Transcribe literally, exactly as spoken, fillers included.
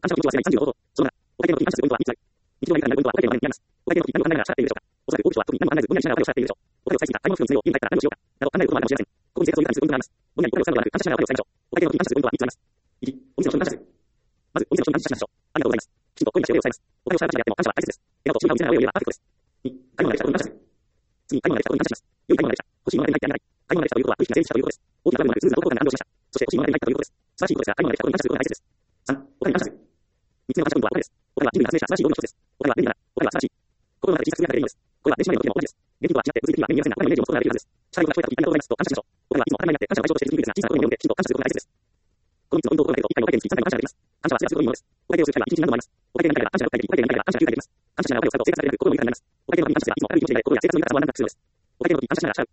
感謝の気持ちは世界さんじゅうのこと。そうだ。お会計の時に感謝するポイントはみっつある。日常のやりたいポイントはお会計の前にあります。お会計の時何を考えながら支払っているでしょうか。おそらく多くの人は特に何も考えずぼんやりしながらお金を支払っているでしょう。お金を使いすぎた、買い物服の詰めを家に帰ったら何をしようか。など考えることもあるかもしれません。ここに生活を豊かにするポイントがあります。ぼんやりお金を使うのではなく感謝しながらお金を使いましょう。お会計の時に感謝するポイントはみっつあります。いち、お店の人に感謝する。まず、お店の人に感謝しましょう。ありがとうございます。きちんと声に出してお礼を伝えます。お金を支払う時であっても感謝は大切です。笑顔と静かなお店の上を言えばパーフェクトです。に、買い物ができたことに感謝する。次に買い物ができたことに感謝します。良い買い物ができた。欲しいものが手に入ってあげない。買い物ができたということは取引が成立したということです。大きな声もなくスムーズな投稿感が誕生しました。そして欲しいものが手に入ったということです。素晴らしいことですが、買い物ができたことに感謝することが大切です。さん、お金に感謝する。みっつめの感謝ポイントはお金です。お金は人類が発明した素晴らしい道具の一つです。お金は便利なら、お金は素晴らしい。心の中で小さくつぶやかれるものです。これは電子マネーの時も同じです。現金とは違って物理的には目に見えませんが、お金のイメージを持つことができるはずです。したいことが聞こえた時、ありがとうございますと感謝しましょう。お金はいつも当たり前になって感謝を対象としている人類ですが、小さなことにもよってきちんと感謝することが大切です。このみっつのポイントを心がけると、一回のお会計につきさんかいの感謝ができます。感謝はすべてすごいものです。お会計をする際はいちにちに何度もあります。お会計が何回か感謝がろっかいでき、お会計が何回か感謝がきゅうかいできます。感謝しながらお金を使うと生活が楽でなく心も豊かになります。お会計の時に感謝すればいつも明るい気持ちで心が安定さずになるまま満足するのです。お会計の時に感謝しながら支払う。